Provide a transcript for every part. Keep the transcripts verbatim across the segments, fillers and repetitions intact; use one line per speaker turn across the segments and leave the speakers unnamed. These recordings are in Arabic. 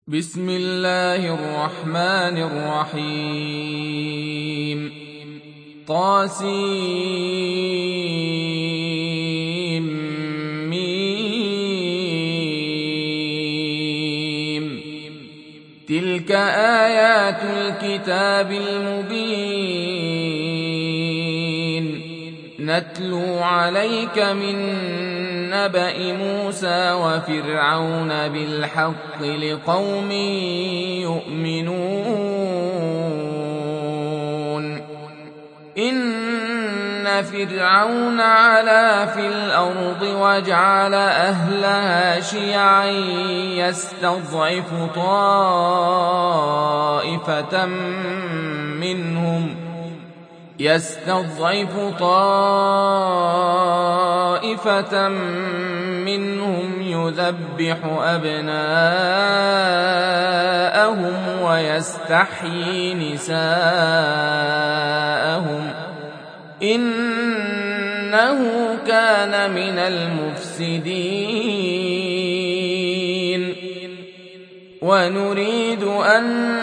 بسم الله الرحمن الرحيم طاسيم ميم تلك آيات الكتاب المبين نتلو عليك من نبأ موسى وفرعون بالحق لقوم يؤمنون إن فرعون علا في الأرض وجعل أهلها شيعا يستضعف طائفة منهم يستضعف طائفة منهم يذبح أبناءهم ويستحيي نساءهم إنه كان من المفسدين ونريد أن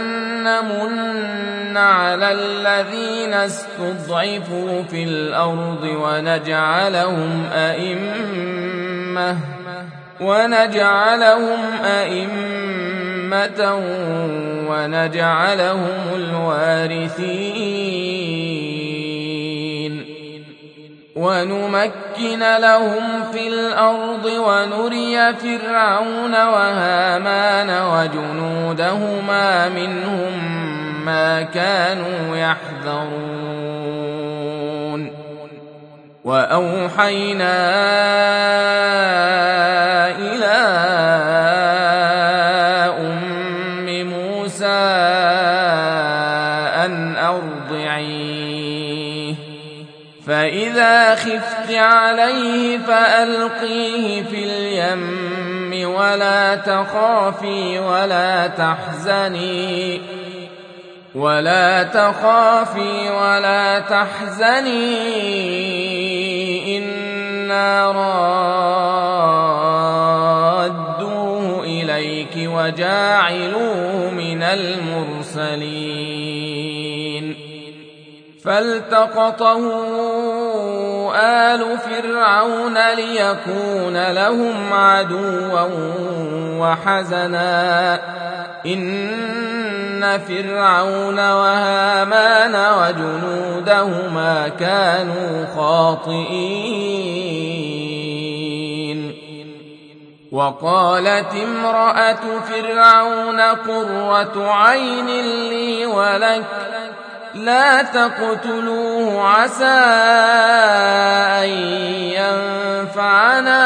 نمن على الذين استضعفوا في الأرض ونجعلهم أئمة ونجعلهم أئمة ونجعلهم الوارثين ونمكن لهم في الأرض ونري فرعون وهامان وجنودهما منهم ما كانوا يحذرون وأوحينا إلى أم موسى أن أرضعيه فإذا خفت عليه فألقيه في اليم ولا تخافي ولا تحزني ولا تخافي ولا تحزني إنا رادوه إليك وجاعلوه من المرسلين فالتقطه آل فرعون ليكون لهم عدوا وحزنا إن فرعون وهامان وجنودهما كانوا خاطئين وقالت امرأة فرعون قرة عين لي ولك لا تقتلوه عسى أن ينفعنا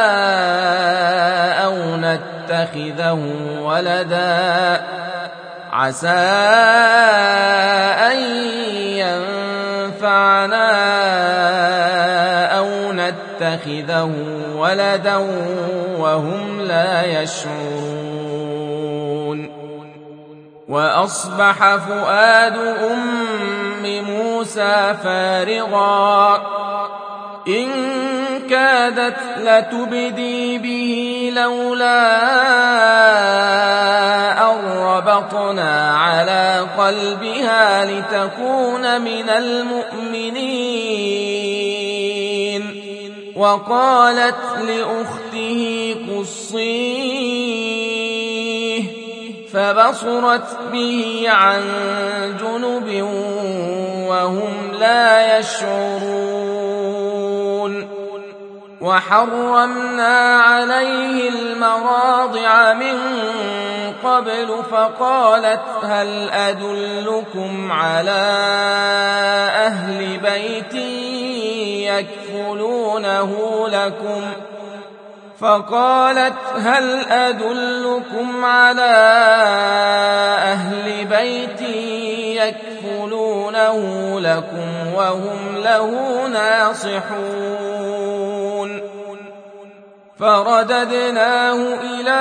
أو نتخذه ولدا عسى أن ينفعنا أو نتخذه ولدا وهم لا يشعرون وأصبح فؤاد أم موسى فارغا إن كادت لتبدي به لولا أن ربطنا على قلبها لتكون من المؤمنين وقالت لأخته قصيه فبصرت به عن جنب وهم لا يشعرون وحرمنا عليه المراضع من قبل فقالت هل أدلكم على أهل بيت يكفلونه لكم فقالت هل أدلكم على أهل بيت يكفلونه لكم وهم له ناصحون فرددناه إلى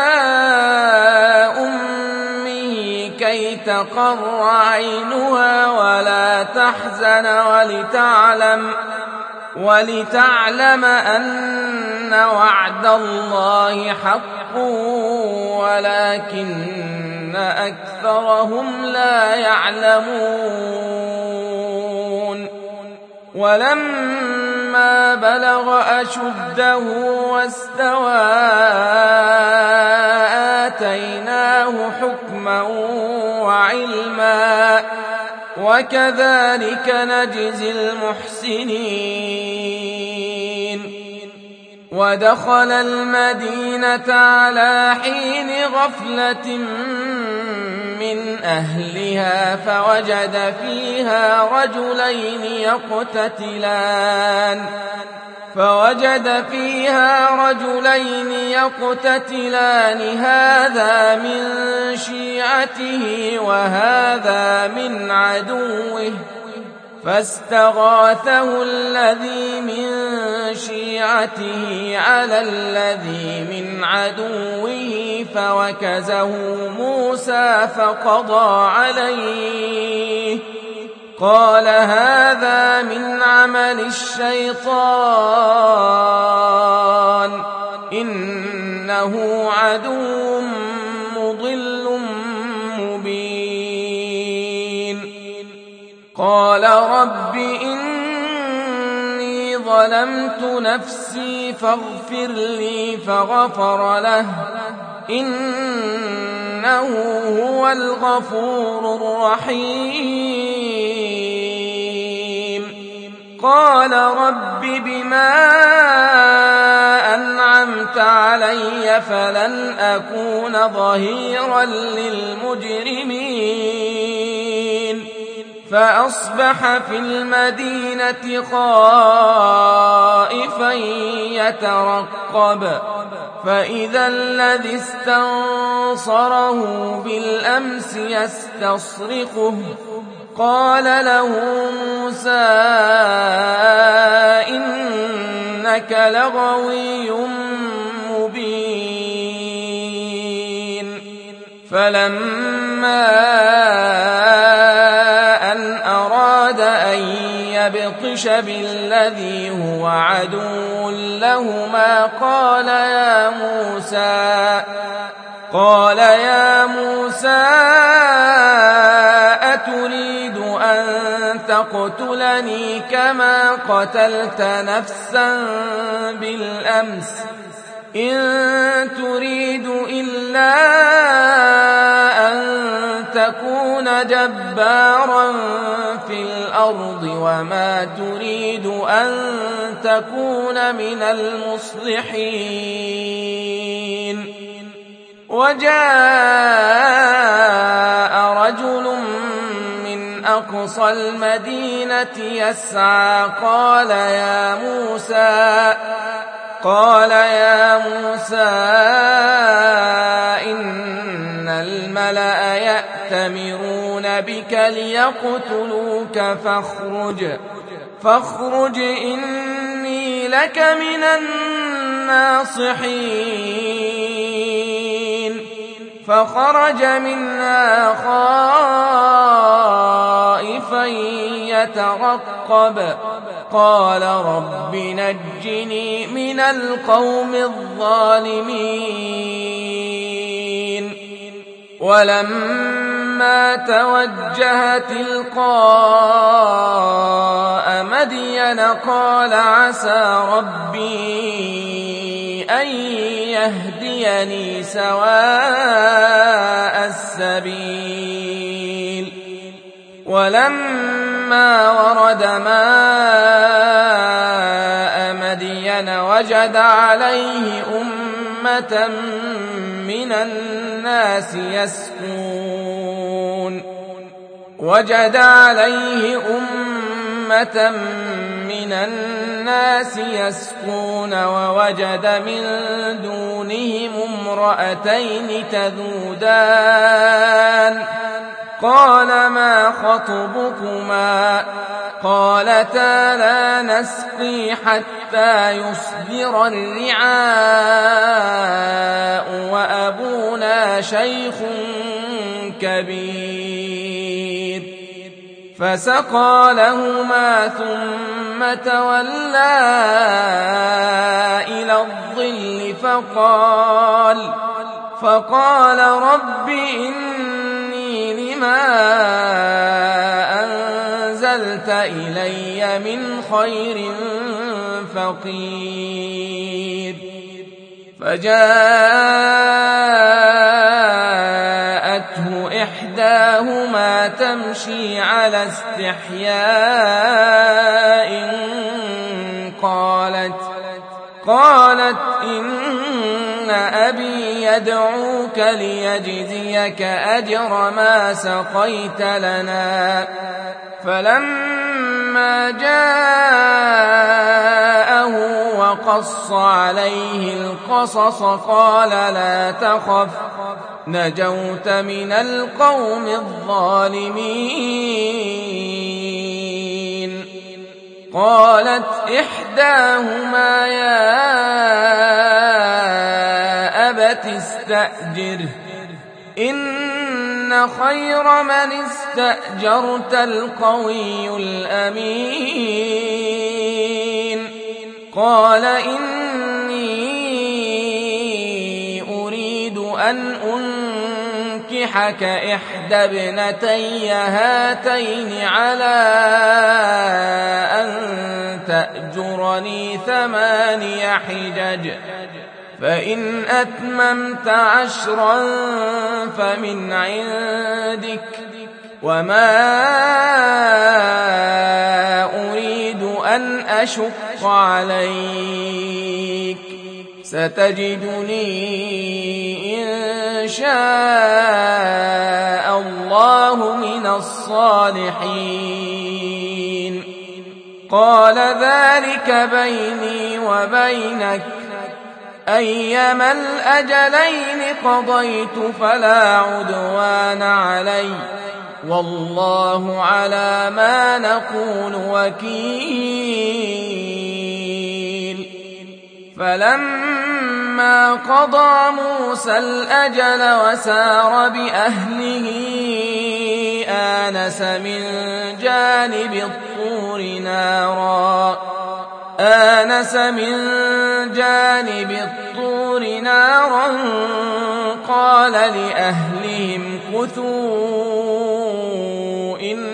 أمه كي تقر عينها ولا تحزن ولتعلم ولتعلم أن وعد الله حق ولكن أكثرهم لا يعلمون ولما بلغ أشده واستوى آتيناه حكما وعلما وكذلك نجزي المحسنين ودخل المدينة على حين غفلة من أهلها فوجد فيها رجلين يقتتلان فوجد فيها رجلين يقتتلان هذا من شيعته وهذا من عدوه فاستغاثه الذي من شيعته على الذي من عدوه فوكزه موسى فقضى عليه قال هذا من عمل الشيطان إنه عدو مضل مبين قال رب إني ظلمت نفسي فاغفر لي فغفر له إنه هو الغفور الرحيم قال رب بما أنعمت علي فلن أكون ظهيرا للمجرمين فأصبح في المدينة خائفا يترقب فإذا الذي استنصره بالأمس يستصرخه قال له موسى إنك لغوي مبين فلما أن أراد أن يبطش بالذي هو عدو لهما قال يا موسى قال يا موسى أتريد أن تقتلني كما قتلت نفسا بالأمس إن تريد إلا أن تكون جبارا في الأرض وما تريد أن تكون من المصلحين وجاء رجل من أقصى المدينة يسعى قال يا موسى قال يا موسى إن الملأ يأتمرون بك ليقتلوك فاخرج فاخرج إني لك من الناصحين فخرج منها خائفا يترقب قال رب نجني من القوم الظالمين ولما توجه تلقاء مدين قال عسى ربي أن يهديني سواء السبيل ولما ورد ماء مدين وجد عليه أمة من الناس يسقون وجد عليه أمة من الناس يسقون ووجد من دونهم امرأتين تذودان قال ما خطبكما قالتا لا نسقي حتى يصدر الرعاء وأبونا شيخ كبير فسقى لهما ثم تولى إلى الظل فقال فقال رب إني لما أنزلت إلي من خير فقير فجاءته إحداهما تمشي على استحياء قالت قالت إن أبي يدعوك ليجزيك أجر ما سقيت لنا. فلما جاءه وقص عليه القصص قال لا تخف نجوت من القوم الظالمين. قالت إحداهما يا أبت استأجره إن خير من استأجرت القوي الأمين. قال إني أريد أن أنكحك إحدى ابنتي هاتين على أن تأجرني ثماني حجج فإن أتممت عشرا فمن عندك وما أريد أن أشق عليك ستجدني إن شاء الله من الصالحين. قال ذلك بيني وبينك أيما الأجلين قضيت فلا عدوان علي والله على ما نقول وكيل. فلما قضى موسى الأجل وسار بأهله آنس من جانب الطور نارا آنس من جانب الطور نارا قال لأهلهم كثوا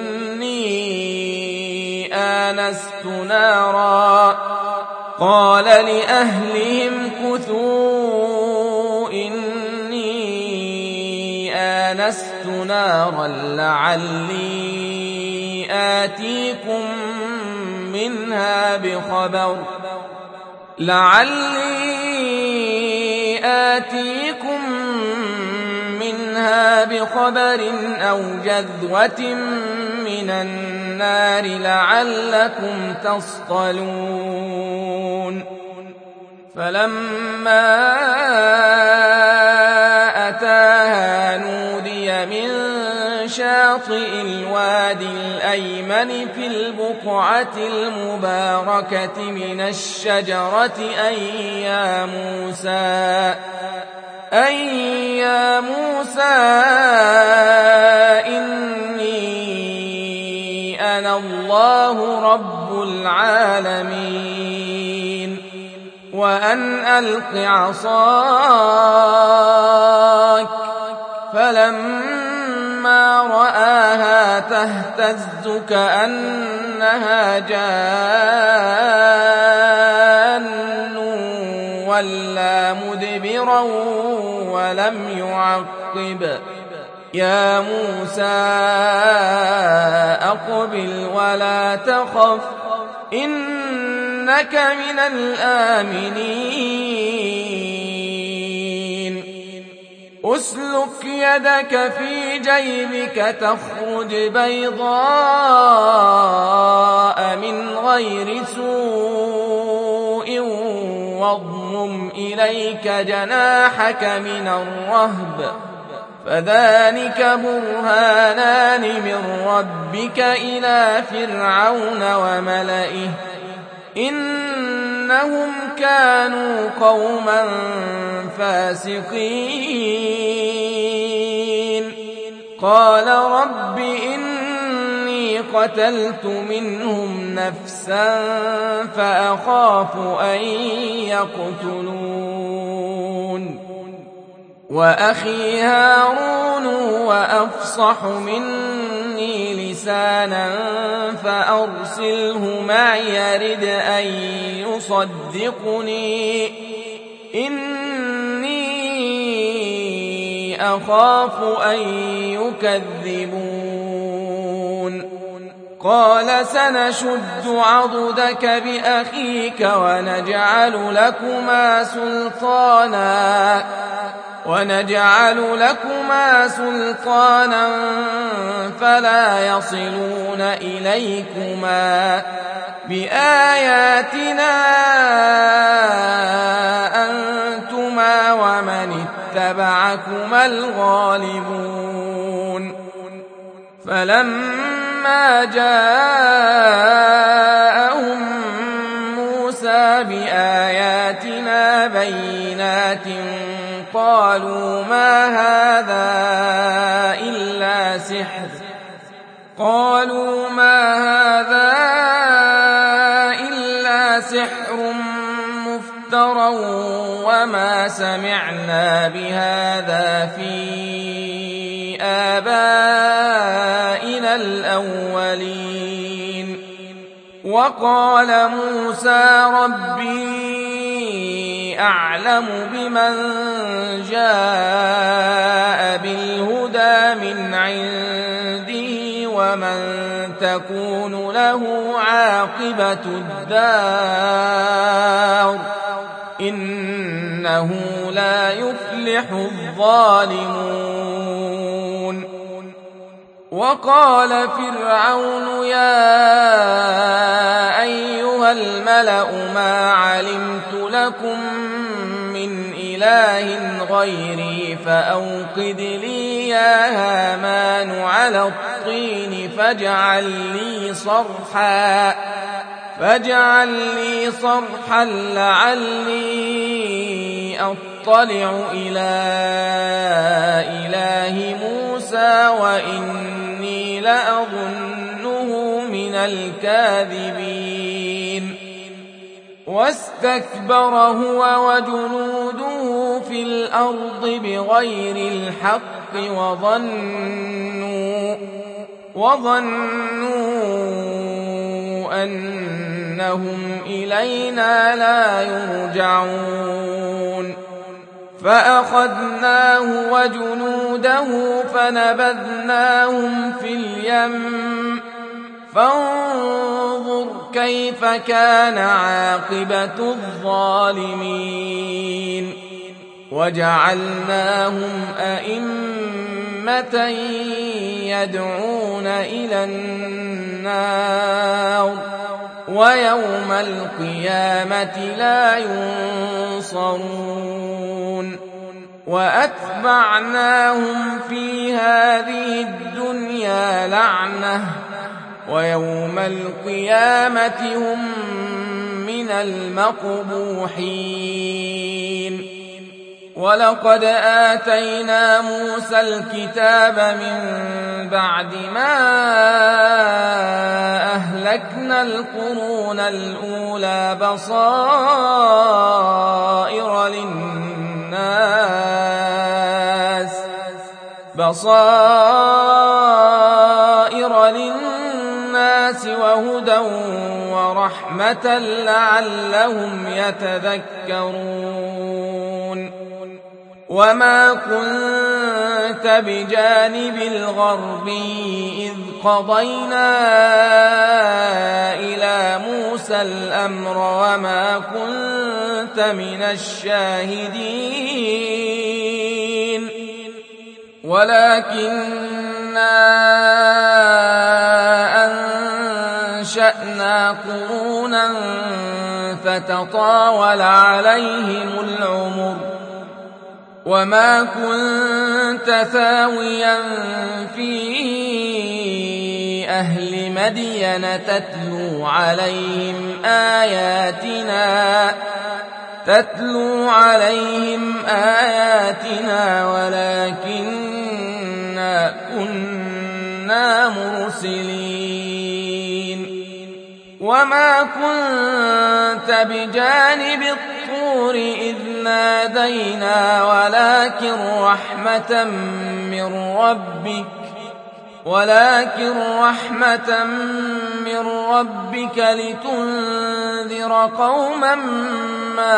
إني آنست نارا قال لأهلهم كثوا إني آنست نارا لعلي آتيكم منها بخبر لعلي آتيكم منها بخبر أو جذوة من النار لعلكم تصطلون. فلما أتاها نودي من شاطئ الوادي الأيمن في البقعة المباركة من الشجرة أي يا موسى أي يا موسى إني أنا الله رب العالمين وأن ألق عصاك. فلما رآها تهتز كأنها جان ولا مدبرا ولم يعقب. يا موسى أقبل ولا تخف إنك من الآمنين. أسلك يدك في جيبك تخرج بيضاء من غير سوء واضمم إليك جناحك من الرهب فذلك برهانان من ربك إلى فرعون وملئه إنهم كانوا قوما فاسقين. قال رب إني قتلت منهم نفسا فأخاف أن يقتلون وأخي هارون هو أفصح مني لسانا فأرسله معي يرد أن يصدقني إني أخاف أن يكذبون قال سنشد عضدك بأخيك ونجعل لكما سلطانا ونجعل لكما سلطانا فلا يصلون إليكما بآياتنا أنتما ومن اتبعكما الغالبون فلما جاءهم موسى بآياتنا بينات قالوا ما هذا إلا سحر قالوا ما هذا إلا سحر مفترى وما سمعنا بهذا في آبائنا الأولين وقال موسى ربي أعلم بمن جاء بالهدى من عنده ومن تكون له عاقبة الدار إنه لا يفلح الظالمون وقال فرعون يا أيها الملأ ما علمت لكم من إله غيري فأوقد لي يا هامان على الطين فاجعل لي صرحا فاجعل لي صرحا لعلي أطلع إلى إله موسى وإني لأظنه من الكاذبين واستكبر هو وجنوده في الأرض بغير الحق وظنوا وظنوا أنهم إلينا لا يرجعون فأخذناه وجنوده فنبذناهم في اليم فانظر كيف كان عاقبة الظالمين وجعلناهم أئمة يدعون إلى النار ويوم القيامة لا ينصرون وأتبعناهم في هذه الدنيا لعنة ويوم القيامة هم من المقبوحين ولقد آتينا موسى الكتاب من بعد ما أهلكنا القرون الأولى بصائر للناس بصائر للناس وهدى ورحمة لعلهم يتذكرون وما كنت بجانب الغربي إذ قضينا إلى موسى الأمر وما كنت من الشاهدين ولكننا أنشأنا قرونا فتطاول عليهم العمر وما كنت ثاويا في أهل مدين تتلو عليهم آياتنا تتلو عليهم آياتنا ولكننا كنا مرسلين وما كنت بجانب الطور إذ نادينا ولكن رحمة من ربك ولكن رحمة من ربك لتنذر قوما ما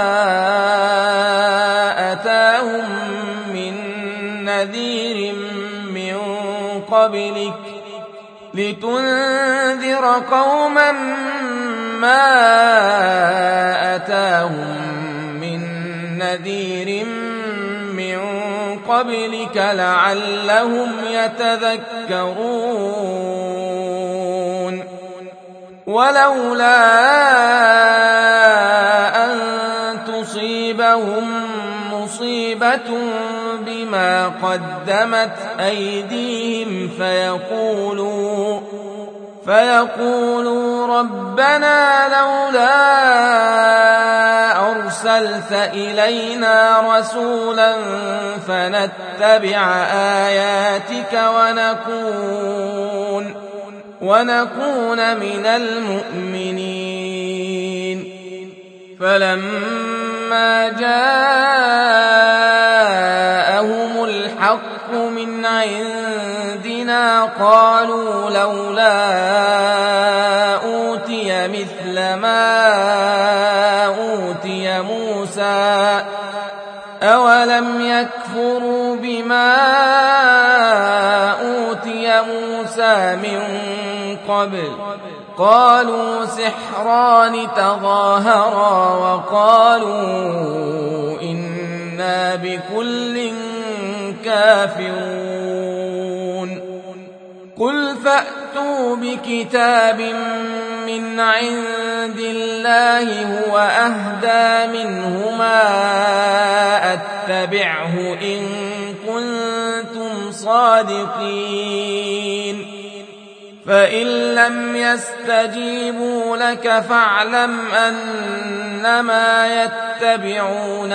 أتاهم من نذير من قبلك لتنذر قوما ما أتاهم من نذير من قبلك لعلهم يتذكرون ولولا أن تصيبهم مصيبة بما قدمت أيديهم فيقولوا فيقولوا ربنا لولا أرسلت إلينا رسولا فنتبع آياتك ونكون ونكون من المؤمنين فلما جاءهم الحق من عندنا قالوا لولا أوتي مثل ما أوتي موسى أولم يكفروا بما أوتي موسى من قبل قالوا سحران تظاهرا وقالوا إنا بكل كافرون قل فأتوا بكتاب من عند الله هو أهدى منهما أتبعه إن كنتم صادقين فإن لم يستجيبوا لك فاعلم أنما يتبعون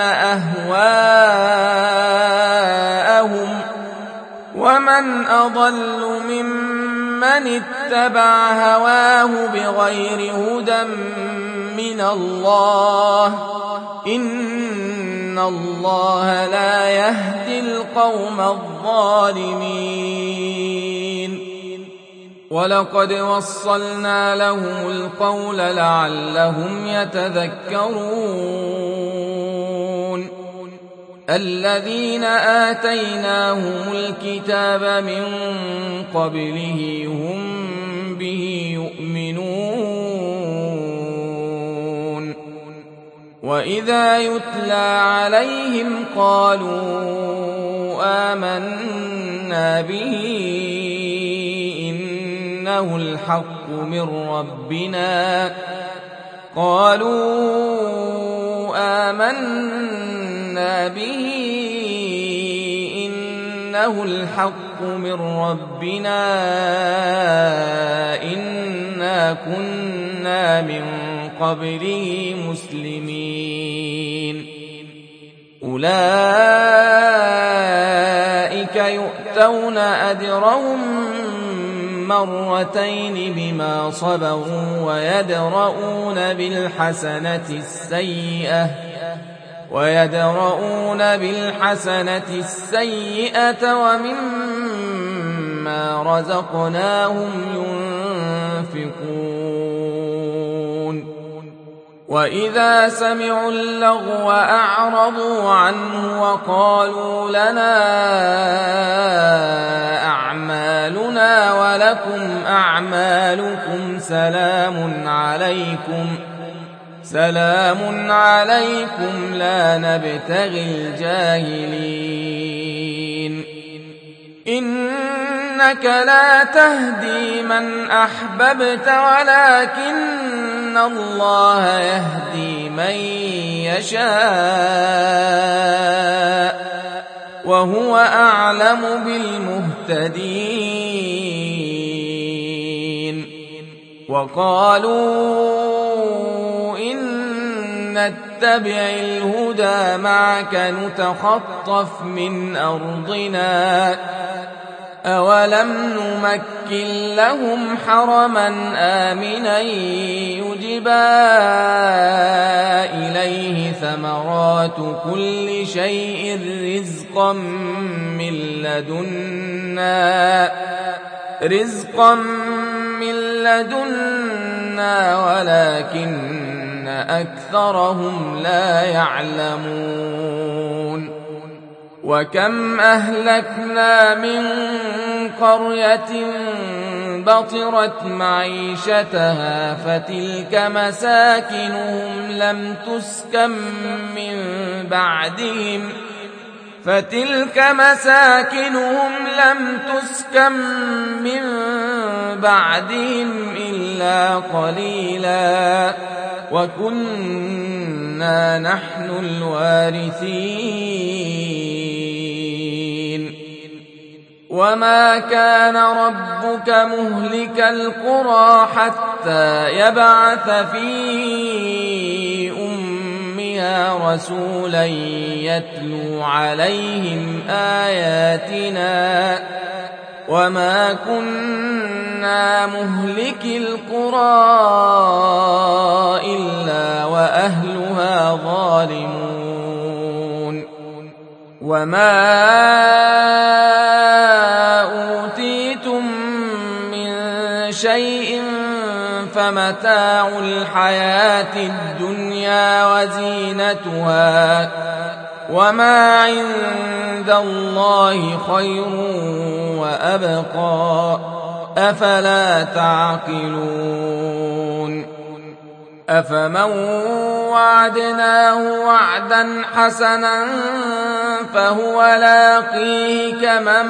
أهواءهم ومن أضل ممن اتبع هواه بغير هدى من الله إن الله لا يهدي القوم الظالمين ولقد وصلنا لهم القول لعلهم يتذكرون الذين آتيناهم الكتاب من قبله هم به يؤمنون وإذا يتلى عليهم قالوا آمنا به إنه الحق من ربنا قالوا آمنا به إنه الحق من ربنا إنا كنا من قبله مسلمين أولئك يؤتون أجرهم مرتين بما صبروا ويدرؤون بالحسنة السيئة ويدرؤون بالحسنة السيئة ومما رزقناهم ينفقون وإذا سمعوا اللغو أعرضوا عنه وقالوا لنا أعمالنا ولكم أعمالكم سلام عليكم سلام عليكم لا نبتغي الجاهلين إنك لا تهدي من أحببت ولكن الله يهدي من يشاء وهو أعلم بالمهتدين وقالوا إن نتبع الهدى معك نتخطف من أرضنا أولم نمكن لهم حرما آمنا يجبى إليه ثمرات كل شيء رزقا من لدنا رزقا من لدنا ولكن أكثرهم لا يعلمون وكم أهلكنا من قرية بطرت معيشتها فتلك مساكنهم لم تسكن من بعدهم فتلك مساكنهم لم تسكن من بعدهم إلا قليلا وكنا نحن الوارثين وما كان ربك مهلك القرى حتى يبعث في أمها رسولا يتلو عليهم آياتنا وما كنا مهلك القرى إلا وأهلها ظالمون وما أوتيتم من شيء فمتاع الحياة الدنيا وزينتها وما عند الله خير وأبقى أفلا تعقلون أفمن وعدناه وعدا حسنا فهو لاقيه كمن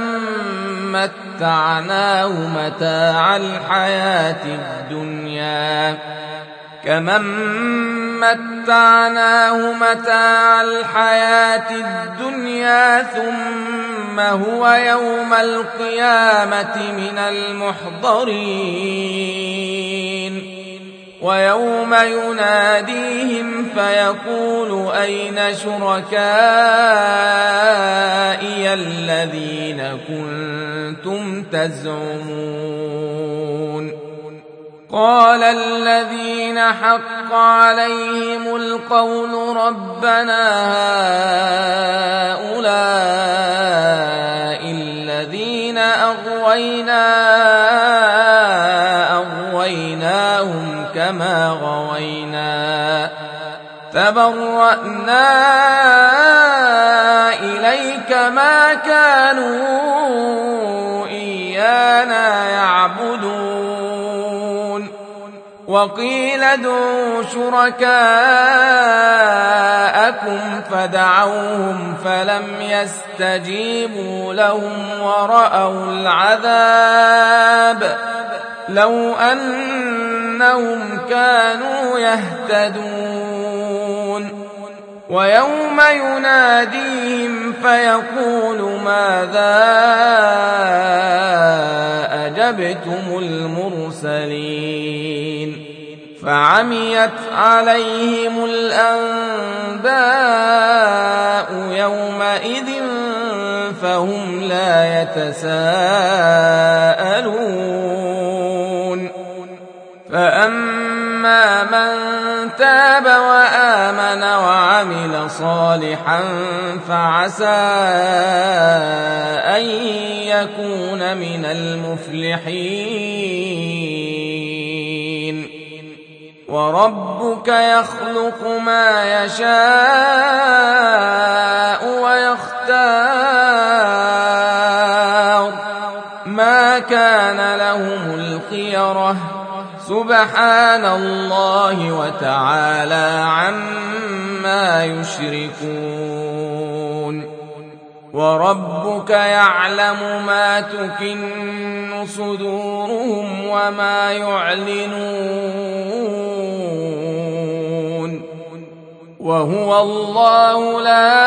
متعناه متاع الحياة الدنيا كمن متعناه متاع الحياة الدنيا ثم هو يوم القيامة من المحضرين ويوم يناديهم فيقول أين شركائي الذين كنتم تزعمون قال الذين حق عليهم القول ربنا هؤلاء الذين أغوينا أغويناهم كما غوينا تبرأنا إليك ما كانوا إيانا يعبدون وقيل ادعوا شركاءكم فدعوهم فلم يستجيبوا لهم ورأوا العذاب لو أنهم كانوا يهتدون ويوم يناديهم فيقول ماذا أجبتم المرسلين فعميت عليهم الأنباء يومئذ فهم لا يتساءلون فأما من تاب وآمن وعمل صالحا فعسى أن يكون من المفلحين وربك يخلق ما يشاء ويختار ما كان لهم الخيرة سبحان الله وتعالى عما يشركون وربك يعلم ما تكن صدورهم وما يعلنون وهو الله لا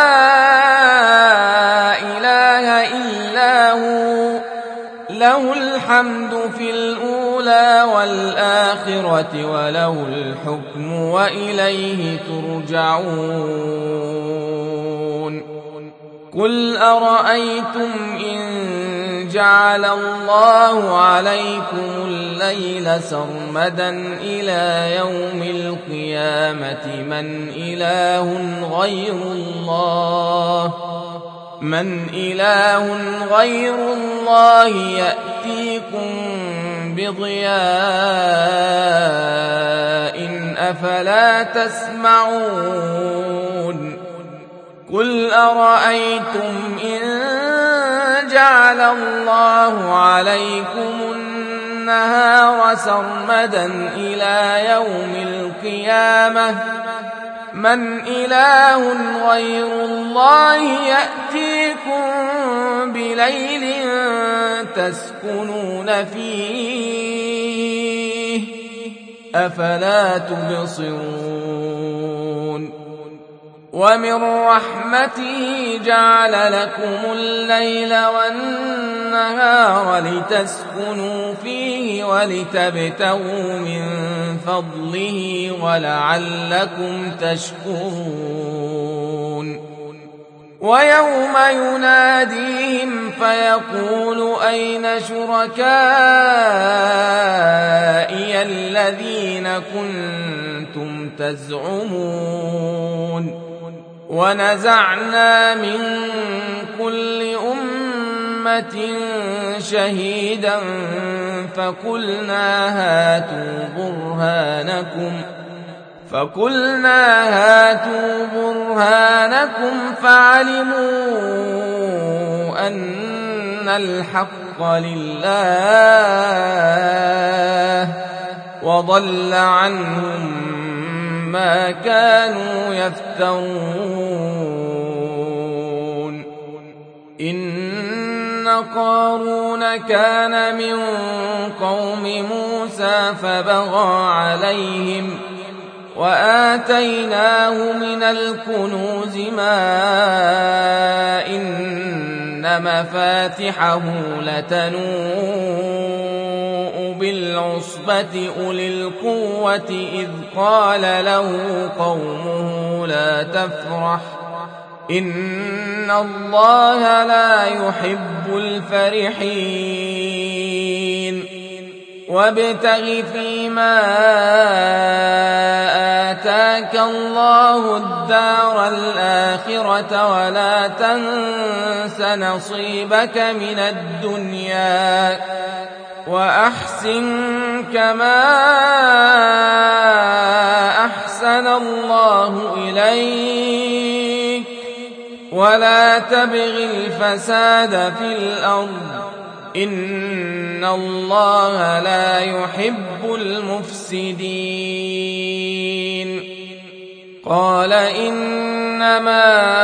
إله إلا هو له الحمد في الأولى والآخرة وله الحكم وإليه ترجعون قل أرأيتم إن جعل الله عليكم الليل سرمدا إلى يوم القيامة من إله غير الله من إله غير الله يأتيكم بضياء أفلا تسمعون قل أرأيتم إن جعل الله عليكم النهار سرمدا إلى يوم القيامة من إله غير الله يأتيكم بليل تسكنون فيه أفلا تبصرون ومن رحمته جعل لكم الليل والنهار لتسكنوا فيه ولتبتغوا من فضله ولعلكم تشكرون ويوم يناديهم فيقول أين شركائي الذين كنتم تزعمون ونزعنا من كل أمة شهيدا فقلنا هاتوا برهانكم فقلنا هاتوا برهانكم فعلموا أن الحق لله وضل عنهم ما كانوا يفترون إن قارون كان من قوم موسى فبغى عليهم وآتيناه من الكنوز ما إن مفاتحه لتنوء بالعصبة أولي القوة إذ قال له قومه لا تفرح إن الله لا يحب الفرحين وابتغ فيما آتاك الله الدار الآخرة ولا تنس نصيبك من الدنيا وأحسن كما أحسن الله إليك ولا تبغ الفساد في الأرض إن الله لا يحب المفسدين قال إنما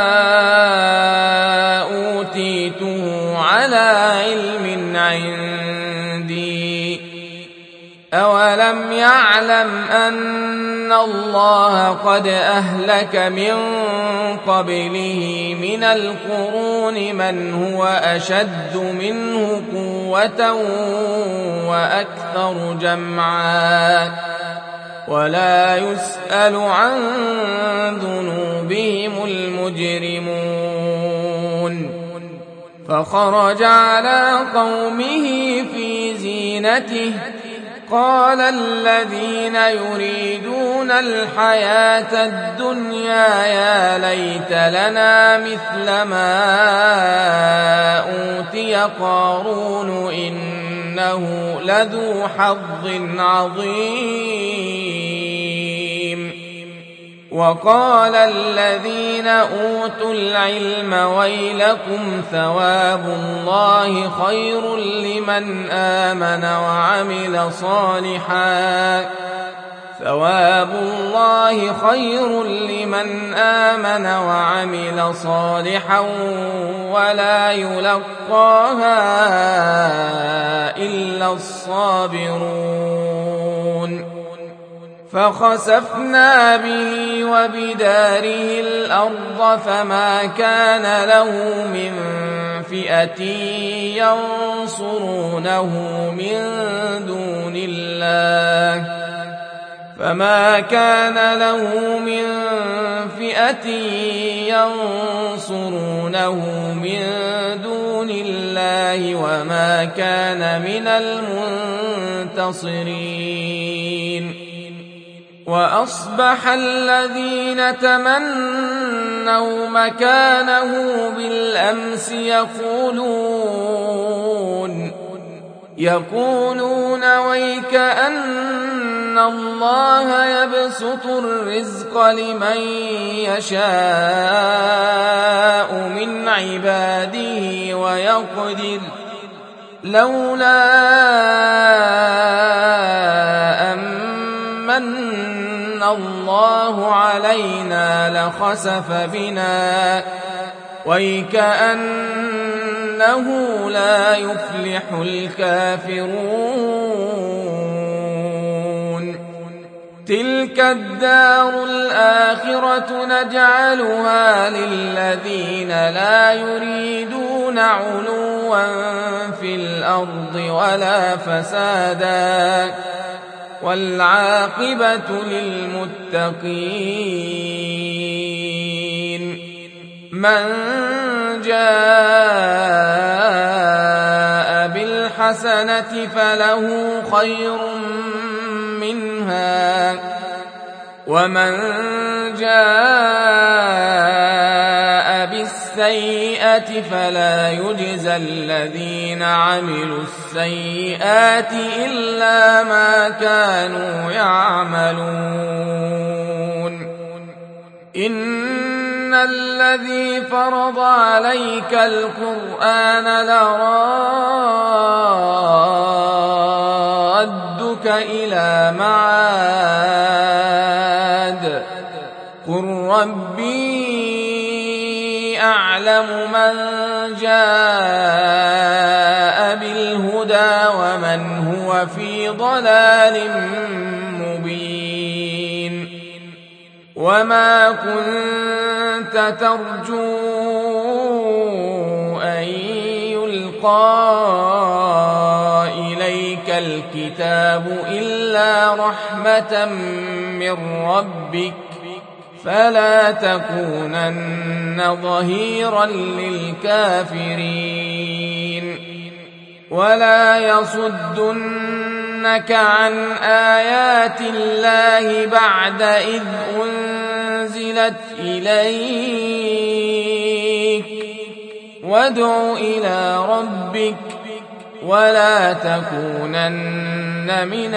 أوتيته على علم عندي أولم يعلم أن الله قد أهلك من قبله من القرون من هو أشد منه قوة وأكثر جمعا ولا يسأل عن ذنوبهم المجرمون فخرج على قومه في زينته قال الذين يريدون الحياة الدنيا يا ليت لنا مثل ما أوتي قارون إنه لذو حظ عظيم وقال الذين أوتوا العلم ويلكم ثواب الله خير لمن آمن وعمل صالحا ثواب الله خير لمن آمن وعمل صالحا ولا يلقاها إلا الصابرون فخسفنا به وبداره الأرض فما كان له من فئة ينصرونه من دون الله فما كان له من فئة ينصرونه من دون الله وما كان من المنتصرين. وأصبح الذين تمنوا مكانه بالأمس يقولون يقولون ويك أن الله يبسط الرزق لمن يشاء من عباده ويقدر لولا أمن الله علينا لخسف بنا ويكأنه لا يفلح الكافرون. تلك الدار الآخرة نجعلها للذين لا يريدون علوا في الأرض ولا فسادا والعاقبة للمتقين. من جاء بالحسنة فله خير منها ومن جاء بالسيئة فلا يجزى الذين عملوا السيئات إلا ما كانوا يعملون. إن الذي فرض عليك القرآن لرادك إلى معاد قل ربي أعلم من جاء بالهدى ومن هو في ضلال مبين. وما كنت ترجو أن يلقى إليك الكتاب إلا رحمة من ربك فلا تكونن ظهيرا للكافرين. ولا يصدنك عن آيات الله بعد إذ أنزلت إليك وادع إلى ربك ولا تكونن من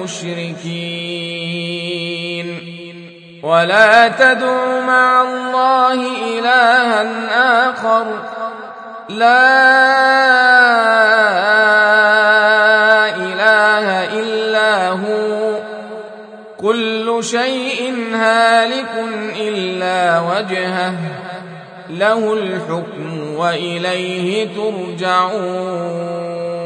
المشركين. ولا تدع مع الله إلها آخر لا إله إلا هو كل شيء هالك إلا وجهه له الحكم وإليه ترجعون.